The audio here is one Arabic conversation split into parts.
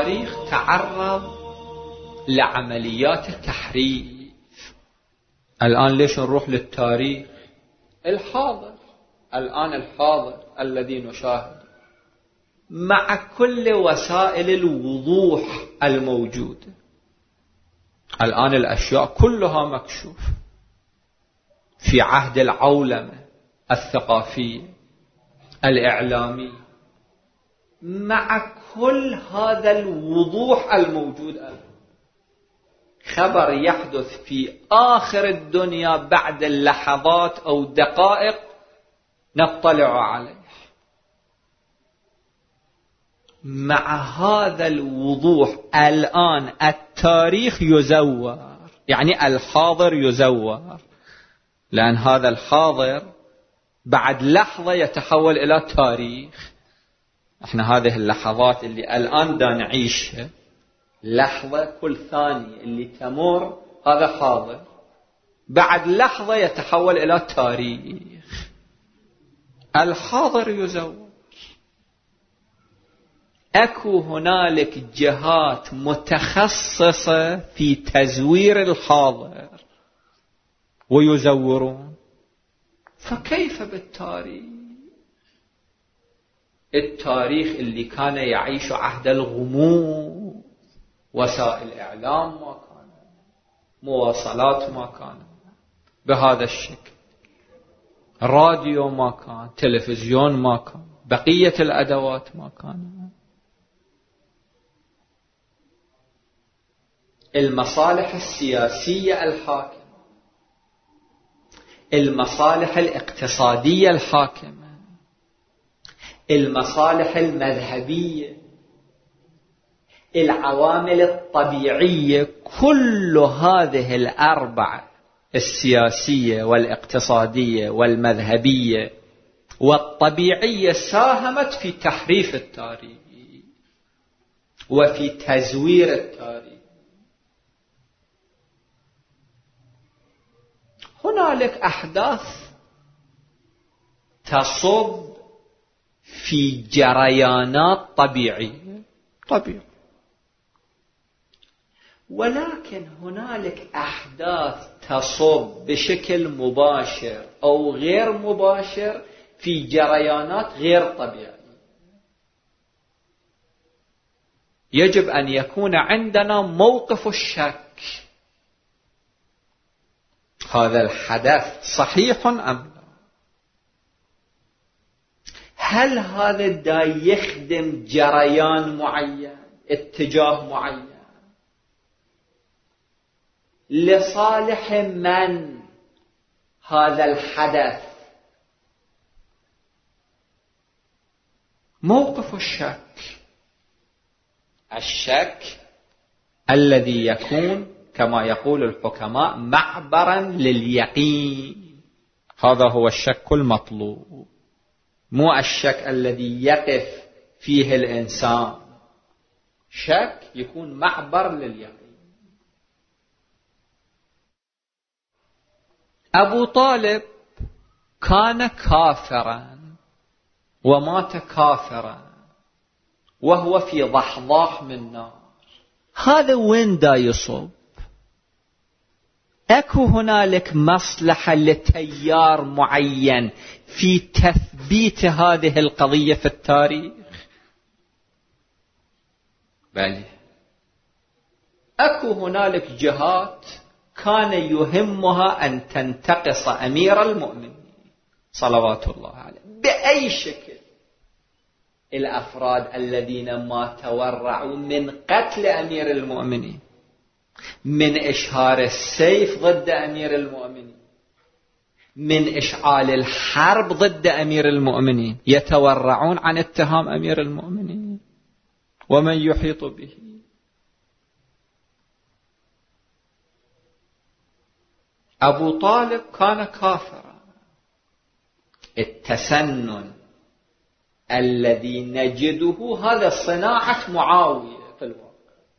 التاريخ تعرض لعمليات تحريف. الآن ليش نروح للتاريخ الحاضر؟ الآن الحاضر الذي نشاهده مع كل وسائل الوضوح الموجودة، الآن الأشياء كلها مكشوفة في عهد العولمة الثقافية الإعلامية. مع كل هذا الوضوح الموجود الآن، خبر يحدث في آخر الدنيا بعد اللحظات أو دقائق نطلع عليه. مع هذا الوضوح الآن التاريخ يزور، يعني الحاضر يزور، لأن هذا الحاضر بعد لحظة يتحول إلى تاريخ. احنا هذه اللحظات اللي الآن دا نعيشها، لحظة كل ثانية اللي تمر هذا حاضر، بعد لحظة يتحول إلى تاريخ. الحاضر يزور. أكو هنالك جهات متخصصة في تزوير الحاضر ويزورون. فكيف بالتاريخ؟ التاريخ اللي كان يعيش عهد الغموض، وسائل إعلام ما كان، مواصلات ما كان بهذا الشكل، راديو ما كان، تلفزيون ما كان، بقية الأدوات ما كان. المصالح السياسية الحاكمة، المصالح الاقتصادية الحاكمة، المصالح المذهبية، العوامل الطبيعية، كل هذه الأربعة، السياسية والاقتصادية والمذهبية والطبيعية، ساهمت في تحريف التاريخ وفي تزوير التاريخ. هنالك أحداث تصب في جريانات طبيعية، ولكن هنالك أحداث تصب بشكل مباشر أو غير مباشر في جريانات غير طبيعية. يجب أن يكون عندنا موقف الشك، هذا الحدث صحيح أم لا؟ هل هذا دا يخدم جريان معين، اتجاه معين، لصالح من هذا الحدث؟ موقف الشك الذي يكون كما يقول الحكماء معبرا لليقين، هذا هو الشك المطلوب، مو الشك الذي يقف فيه الإنسان. شك يكون معبر لليقين. أبو طالب كان كافرا ومات كافرا وهو في ضحضاح من نار. هذا وين دا يصب؟ أكو هنالك مصلحة لتيار معين في تثبيت هذه القضية في التاريخ؟ بل أكو هنالك جهات كان يهمها أن تنتقص أمير المؤمنين صلوات الله عليه بأي شكل. الأفراد الذين ما تورعوا من قتل أمير المؤمنين، من إشهار السيف ضد أمير المؤمنين، من إشعال الحرب ضد أمير المؤمنين، يتورعون عن اتهام أمير المؤمنين ومن يحيط به. أبو طالب كان كافرا. التسنن الذي نجده هذا صناعة معاوية في الواقع.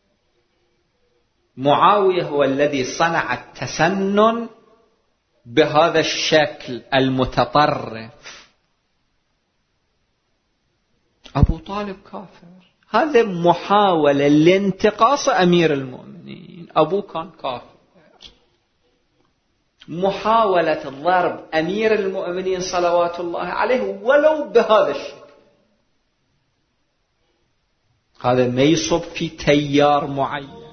معاوية هو الذي صنع التسنن بهذا الشكل المتطرف. أبو طالب كافر، هذا محاولة لانتقاص أمير المؤمنين. أبوه كان كافر، محاولة ضرب أمير المؤمنين صلوات الله عليه ولو بهذا الشكل، هذا ما يصب في تيار معين.